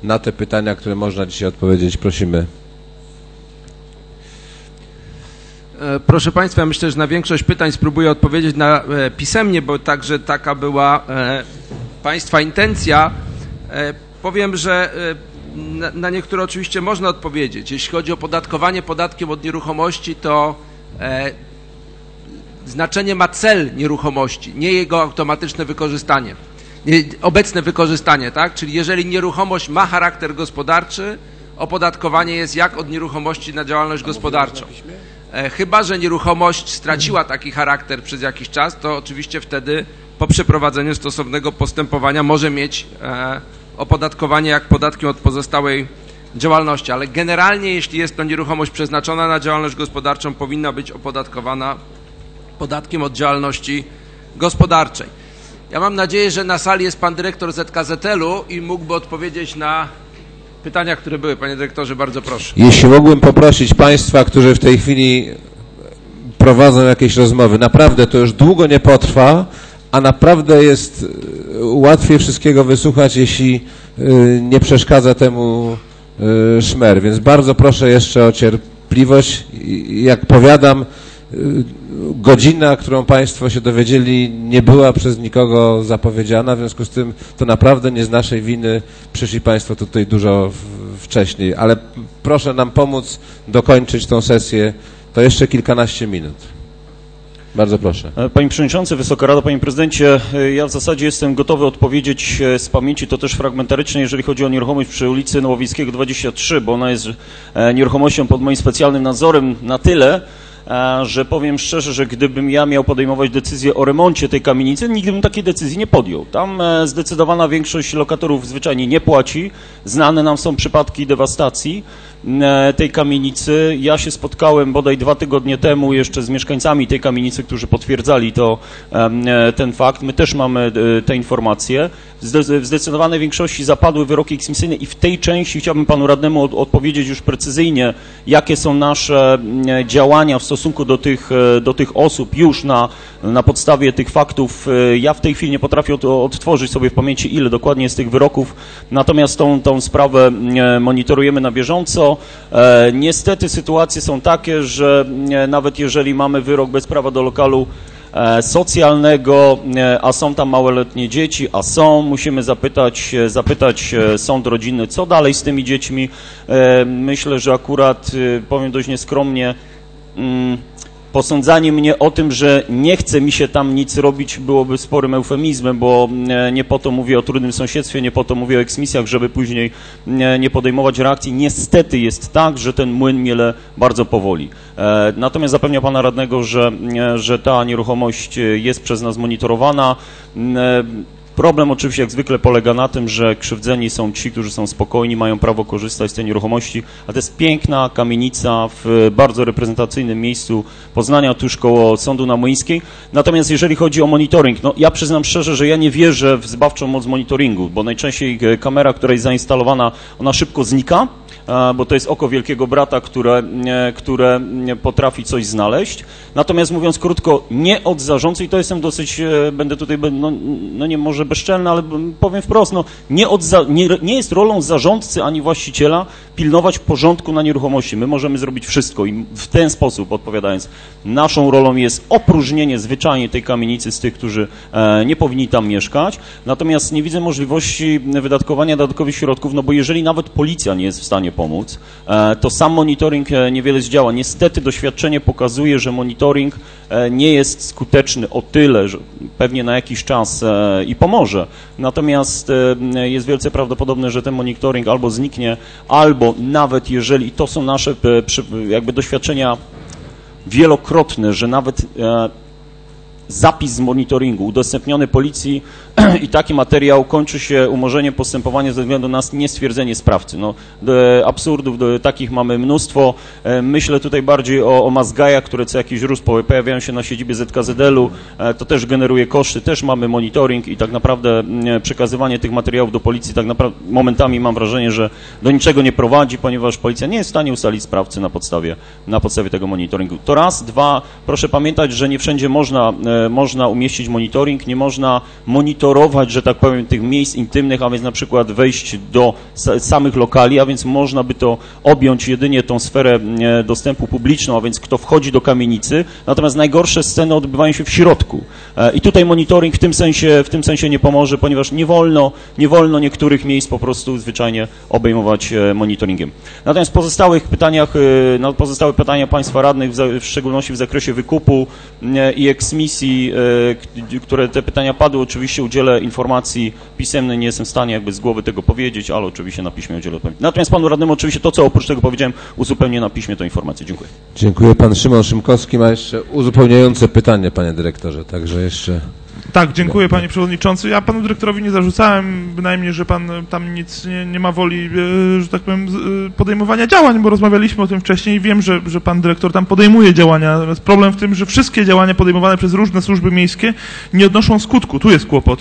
na te pytania, które można dzisiaj odpowiedzieć. Prosimy. Proszę Państwa, ja myślę, że na większość pytań spróbuję odpowiedzieć pisemnie, bo także taka była Państwa intencja. Powiem, że na niektóre oczywiście można odpowiedzieć. Jeśli chodzi o podatkowanie podatkiem od nieruchomości, to znaczenie ma cel nieruchomości, nie jego automatyczne wykorzystanie, obecne wykorzystanie, tak? Czyli jeżeli nieruchomość ma charakter gospodarczy, opodatkowanie jest jak od nieruchomości na działalność gospodarczą. Chyba że nieruchomość straciła taki charakter przez jakiś czas, to oczywiście wtedy po przeprowadzeniu stosownego postępowania może mieć opodatkowanie jak podatkiem od pozostałej działalności, ale generalnie jeśli jest to nieruchomość przeznaczona na działalność gospodarczą, powinna być opodatkowana podatkiem od działalności gospodarczej. Ja mam nadzieję, że na sali jest pan dyrektor ZKZL-u i mógłby odpowiedzieć na pytania, które były. Panie dyrektorze, bardzo proszę. Jeśli mógłbym poprosić Państwa, którzy w tej chwili prowadzą jakieś rozmowy, naprawdę to już długo nie potrwa, a naprawdę jest łatwiej wszystkiego wysłuchać, jeśli nie przeszkadza temu szmer. Więc bardzo proszę jeszcze o cierpliwość. Jak powiadam, godzina, którą Państwo się dowiedzieli, nie była przez nikogo zapowiedziana, w związku z tym to naprawdę nie z naszej winy przyszli Państwo tutaj dużo wcześniej, ale proszę nam pomóc dokończyć tą sesję, to jeszcze kilkanaście minut. Bardzo proszę. Panie Przewodniczący, Wysoka Rado, Panie Prezydencie, ja w zasadzie jestem gotowy odpowiedzieć z pamięci, to też fragmentarycznie, jeżeli chodzi o nieruchomość przy ulicy Nowowiejskiego 23, bo ona jest nieruchomością pod moim specjalnym nadzorem na tyle, że powiem szczerze, że gdybym ja miał podejmować decyzję o remoncie tej kamienicy, nigdy bym takiej decyzji nie podjął. Tam zdecydowana większość lokatorów zwyczajnie nie płaci. Znane nam są przypadki dewastacji tej kamienicy. Ja się spotkałem bodaj 2 tygodnie temu jeszcze z mieszkańcami tej kamienicy, którzy potwierdzali ten fakt. My też mamy te informacje. W zdecydowanej większości zapadły wyroki eksmisyjne i w tej części chciałbym panu radnemu odpowiedzieć już precyzyjnie, jakie są nasze działania w stosunku do tych osób już na podstawie tych faktów. Ja w tej chwili nie potrafię odtworzyć sobie w pamięci, ile dokładnie jest tych wyroków, natomiast tą sprawę monitorujemy na bieżąco. Niestety sytuacje są takie, że nawet jeżeli mamy wyrok bez prawa do lokalu socjalnego, a są tam małoletnie dzieci, musimy zapytać sąd rodzinny, co dalej z tymi dziećmi. Myślę, że akurat, powiem dość nieskromnie, posądzanie mnie o tym, że nie chce mi się tam nic robić, byłoby sporym eufemizmem, bo nie po to mówię o trudnym sąsiedztwie, nie po to mówię o eksmisjach, żeby później nie podejmować reakcji. Niestety jest tak, że ten młyn miele bardzo powoli. Natomiast zapewniam pana radnego, że ta nieruchomość jest przez nas monitorowana. Problem oczywiście jak zwykle polega na tym, że krzywdzeni są ci, którzy są spokojni, mają prawo korzystać z tej nieruchomości, a to jest piękna kamienica w bardzo reprezentacyjnym miejscu Poznania, tuż koło Sądu na Młyńskiej. Natomiast jeżeli chodzi o monitoring, no ja przyznam szczerze, że ja nie wierzę w zbawczą moc monitoringu, bo najczęściej kamera, która jest zainstalowana, ona szybko znika, bo to jest oko wielkiego brata, które potrafi coś znaleźć. Natomiast mówiąc krótko, nie od zarządcy, i to jestem dosyć, będę tutaj, no nie może bezczelny, ale powiem wprost, no nie jest rolą zarządcy ani właściciela pilnować porządku na nieruchomości. My możemy zrobić wszystko i w ten sposób, odpowiadając, naszą rolą jest opróżnienie zwyczajnie tej kamienicy z tych, którzy nie powinni tam mieszkać. Natomiast nie widzę możliwości wydatkowania dodatkowych środków, no bo jeżeli nawet policja nie jest w stanie pomóc, to sam monitoring niewiele zdziała. Niestety doświadczenie pokazuje, że monitoring nie jest skuteczny o tyle, że pewnie na jakiś czas i pomoże. Natomiast jest wielce prawdopodobne, że ten monitoring albo zniknie, albo nawet jeżeli, to są nasze jakby doświadczenia wielokrotne, że nawet zapis z monitoringu udostępniony policji i taki materiał kończy się umorzeniem postępowania ze względu na niestwierdzenie sprawcy. No, absurdów takich mamy mnóstwo. Myślę tutaj bardziej o mazgajach, które co jakiś róz pojawiają się na siedzibie ZKZL-u. To też generuje koszty, też mamy monitoring i tak naprawdę przekazywanie tych materiałów do policji tak naprawdę momentami mam wrażenie, że do niczego nie prowadzi, ponieważ policja nie jest w stanie ustalić sprawcy na podstawie tego monitoringu. To raz. Dwa, proszę pamiętać, że nie wszędzie można umieścić monitoring, nie można monitorować monitorować, że tak powiem, tych miejsc intymnych, a więc na przykład wejść do samych lokali, a więc można by to objąć jedynie tą sferę dostępu publiczną, a więc kto wchodzi do kamienicy, natomiast najgorsze sceny odbywają się w środku. I tutaj monitoring w tym sensie nie pomoże, ponieważ nie wolno niektórych miejsc po prostu zwyczajnie obejmować monitoringiem. Natomiast pozostałe pytania państwa radnych, w szczególności w zakresie wykupu i eksmisji, które te pytania padły, oczywiście udzielę informacji pisemnej, nie jestem w stanie jakby z głowy tego powiedzieć, ale oczywiście na piśmie udzielę odpowiedzi. Natomiast panu radnemu oczywiście to, co oprócz tego powiedziałem, uzupełnię na piśmie tę informację. Dziękuję. Dziękuję. Pan Szymon Szymkowski ma jeszcze uzupełniające pytanie, panie dyrektorze, także jeszcze... Tak, dziękuję panie przewodniczący. Ja panu dyrektorowi nie zarzucałem bynajmniej, że pan tam nic nie ma woli, że tak powiem, podejmowania działań, bo rozmawialiśmy o tym wcześniej i wiem, że pan dyrektor tam podejmuje działania. Natomiast problem w tym, że wszystkie działania podejmowane przez różne służby miejskie nie odnoszą skutku. Tu jest kłopot.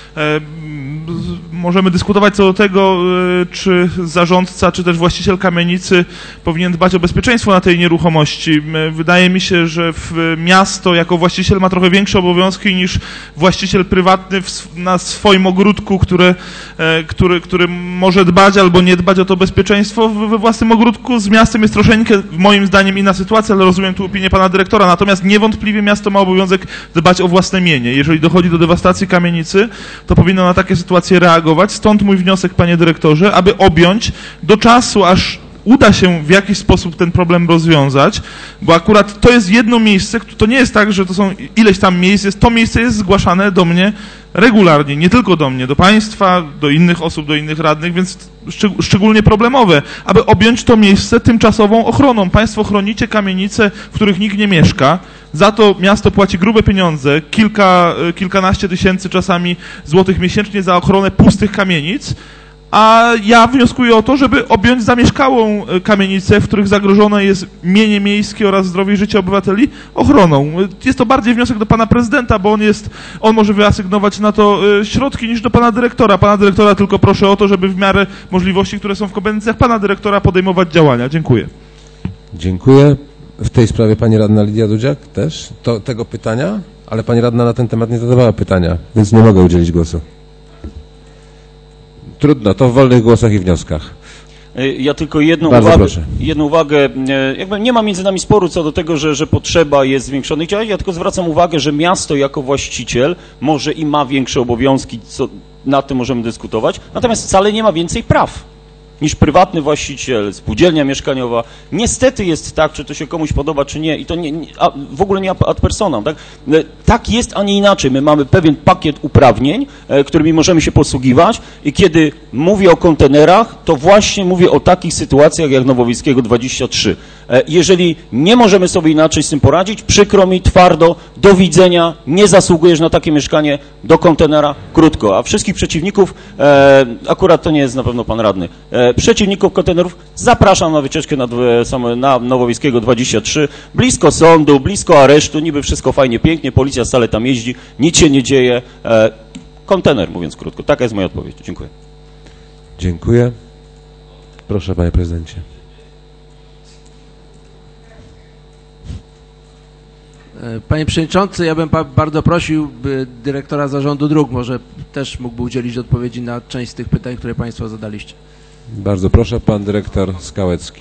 Możemy dyskutować co do tego, czy zarządca, czy też właściciel kamienicy powinien dbać o bezpieczeństwo na tej nieruchomości. Wydaje mi się, że miasto jako właściciel ma trochę większe obowiązki niż właściciel prywatny na swoim ogródku, który może dbać albo nie dbać o to bezpieczeństwo we własnym ogródku. Z miastem jest troszeczkę, moim zdaniem, inna sytuacja, ale rozumiem tu opinię pana dyrektora. Natomiast niewątpliwie miasto ma obowiązek dbać o własne mienie. Jeżeli dochodzi do dewastacji kamienicy, to powinno na takie sytuacje reagować. Stąd mój wniosek, panie dyrektorze, aby objąć do czasu, aż uda się w jakiś sposób ten problem rozwiązać, bo akurat to jest jedno miejsce, to nie jest tak, że to są ileś tam miejsc, to miejsce jest zgłaszane do mnie regularnie, nie tylko do mnie, do państwa, do innych osób, do innych radnych, więc szczególnie problemowe, aby objąć to miejsce tymczasową ochroną. Państwo chronicie kamienice, w których nikt nie mieszka, za to miasto płaci grube pieniądze, kilkanaście tysięcy czasami złotych miesięcznie za ochronę pustych kamienic, a ja wnioskuję o to, żeby objąć zamieszkałą kamienicę, w których zagrożone jest mienie miejskie oraz zdrowie i życie obywateli ochroną. Jest to bardziej wniosek do pana prezydenta, bo on może wyasygnować na to środki niż do pana dyrektora. Pana dyrektora tylko proszę o to, żeby w miarę możliwości, które są w kompetencjach pana dyrektora, podejmować działania. Dziękuję. Dziękuję. W tej sprawie pani radna Lidia Dudziak też? Tego pytania? Ale pani radna na ten temat nie zadawała pytania, więc nie mogę udzielić głosu. Trudno, to w wolnych głosach i wnioskach. Ja tylko jedną uwagę, jakby nie ma między nami sporu co do tego, że potrzeba jest zwiększonych działań, ja tylko zwracam uwagę, że miasto jako właściciel może i ma większe obowiązki, nad tym możemy dyskutować, natomiast wcale nie ma więcej praw niż prywatny właściciel, spółdzielnia mieszkaniowa. Niestety jest tak, czy to się komuś podoba, czy nie, i to w ogóle nie ad personam, tak? Tak jest, a nie inaczej. My mamy pewien pakiet uprawnień, którymi możemy się posługiwać i kiedy mówię o kontenerach, to właśnie mówię o takich sytuacjach jak Nowowiejskiego 23. Jeżeli nie możemy sobie inaczej z tym poradzić, przykro mi, twardo, do widzenia, nie zasługujesz na takie mieszkanie, do kontenera, krótko. A wszystkich przeciwników, akurat to nie jest na pewno pan radny, przeciwników kontenerów zapraszam na wycieczkę na Nowowiejskiego 23, blisko sądu, blisko aresztu, niby wszystko fajnie, pięknie, policja stale tam jeździ, nic się nie dzieje, kontener, mówiąc krótko. Taka jest moja odpowiedź. Dziękuję. Dziękuję. Proszę, panie prezydencie. Panie przewodniczący, ja bym bardzo prosił dyrektora zarządu dróg, może też mógłby udzielić odpowiedzi na część z tych pytań, które państwo zadaliście. Bardzo proszę, pan dyrektor Skałecki.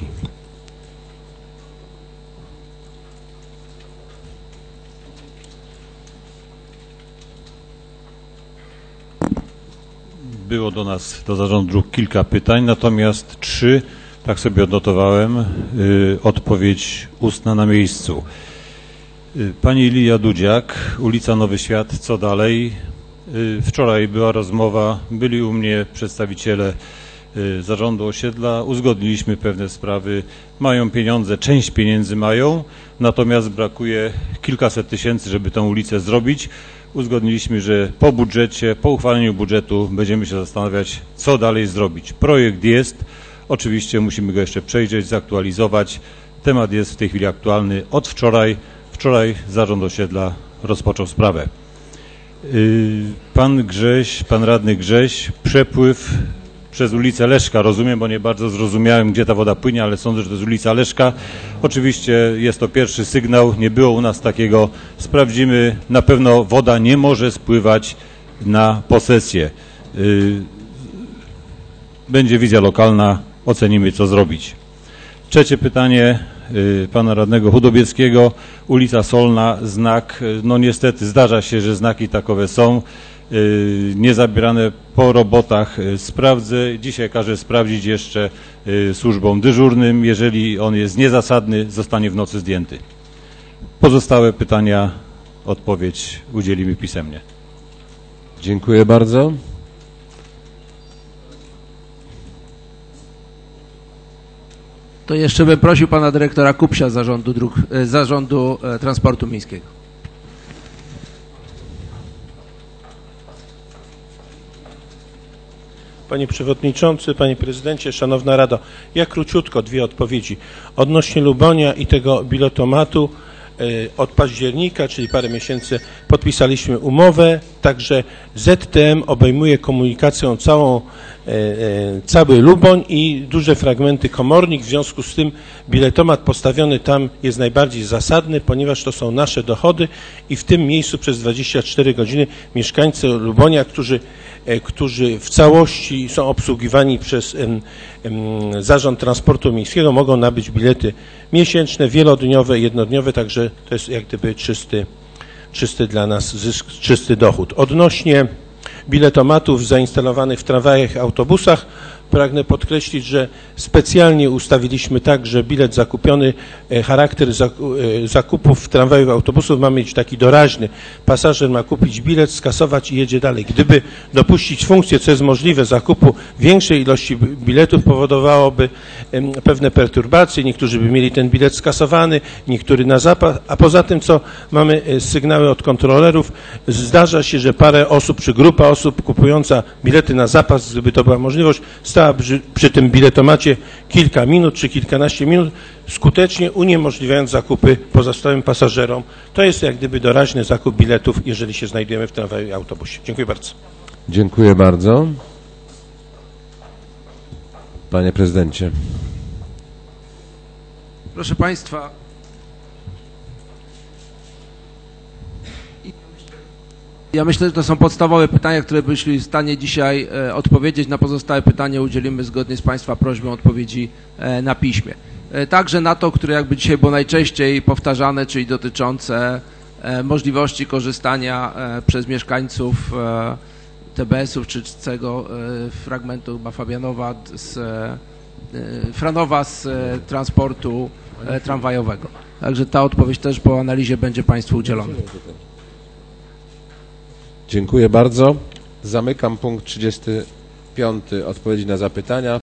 Było do nas, do zarządu dróg, kilka pytań, natomiast 3, tak sobie odnotowałem, odpowiedź ustna na miejscu. Pani Lidia Dudziak, ulica Nowy Świat, co dalej? Wczoraj była rozmowa, byli u mnie przedstawiciele zarządu osiedla, uzgodniliśmy pewne sprawy, mają pieniądze, część pieniędzy mają, natomiast brakuje kilkaset tysięcy, żeby tę ulicę zrobić. Uzgodniliśmy, że po budżecie, po uchwaleniu budżetu będziemy się zastanawiać, co dalej zrobić. Projekt jest, oczywiście musimy go jeszcze przejrzeć, zaktualizować. Temat jest w tej chwili aktualny od wczoraj. Wczoraj zarząd osiedla rozpoczął sprawę. Pan radny Grześ, przepływ przez ulicę Leszka, rozumiem, bo nie bardzo zrozumiałem, gdzie ta woda płynie, ale sądzę, że to jest ulica Leszka. Oczywiście jest to pierwszy sygnał, nie było u nas takiego. Sprawdzimy, na pewno woda nie może spływać na posesję. Będzie wizja lokalna, ocenimy, co zrobić. Trzecie pytanie pana radnego Chudobieckiego. Ulica Solna, znak, no niestety zdarza się, że znaki takowe są, niezabierane po robotach. Sprawdzę, dzisiaj każę sprawdzić jeszcze służbom dyżurnym. Jeżeli on jest niezasadny, zostanie w nocy zdjęty. Pozostałe pytania, odpowiedź udzielimy pisemnie. Dziękuję bardzo. To jeszcze bym prosił pana dyrektora Kupsia z Zarządu Transportu Miejskiego. Panie Przewodniczący, Panie Prezydencie, Szanowna Rado, ja króciutko dwie odpowiedzi. Odnośnie Lubonia i tego biletomatu od października, czyli parę miesięcy, podpisaliśmy umowę, także ZTM obejmuje komunikacją cały Luboń i duże fragmenty Komornik, w związku z tym biletomat postawiony tam jest najbardziej zasadny, ponieważ to są nasze dochody i w tym miejscu przez 24 godziny mieszkańcy Lubonia, którzy w całości są obsługiwani przez Zarząd Transportu Miejskiego, mogą nabyć bilety miesięczne, wielodniowe, jednodniowe, także to jest jak gdyby czysty dla nas zysk, czysty dochód. Odnośnie biletomatów zainstalowanych w tramwajach i autobusach, pragnę podkreślić, że specjalnie ustawiliśmy tak, że bilet zakupiony, charakter zakupów w tramwaju i autobusów ma mieć taki doraźny. Pasażer ma kupić bilet, skasować i jedzie dalej. Gdyby dopuścić funkcję, co jest możliwe, zakupu większej ilości biletów, powodowałoby pewne perturbacje. Niektórzy by mieli ten bilet skasowany, niektóry na zapas, a poza tym, co mamy sygnały od kontrolerów, zdarza się, że parę osób czy grupa osób kupująca bilety na zapas, gdyby to była możliwość, stała przy tym biletomacie kilka minut czy kilkanaście minut, skutecznie uniemożliwiając zakupy pozostałym pasażerom. To jest jak gdyby doraźny zakup biletów, jeżeli się znajdujemy w tramwaju i autobusie. Dziękuję bardzo. Dziękuję bardzo. Panie prezydencie. Proszę państwa, ja myślę, że to są podstawowe pytania, które byliśmy w stanie dzisiaj odpowiedzieć. Na pozostałe pytania udzielimy zgodnie z państwa prośbą odpowiedzi na piśmie. Także na to, które jakby dzisiaj było najczęściej powtarzane, czyli dotyczące możliwości korzystania przez mieszkańców TBS-ów czy całego fragmentu chyba Franowa z transportu tramwajowego. Także ta odpowiedź też po analizie będzie państwu udzielona. Dziękuję bardzo. Zamykam punkt 35. Odpowiedzi na zapytania.